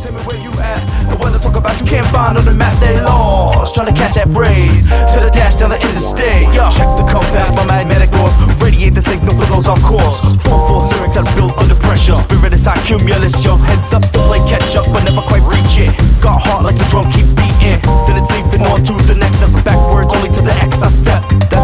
tell me where you at. And when I talk about you can't find on the map, they lost. Trying to catch that phrase to the dash down the interstate. Check the compass, my magnetic north. Radiate the signal for those off course. 4-4 syrinx are built under pressure. Spirit is high cumulus, yo. Heads up, still play catch up, but never quite reach it. Got heart like a drum, keep beating. Then it's leaping on to the next, never backwards, only to the X I step.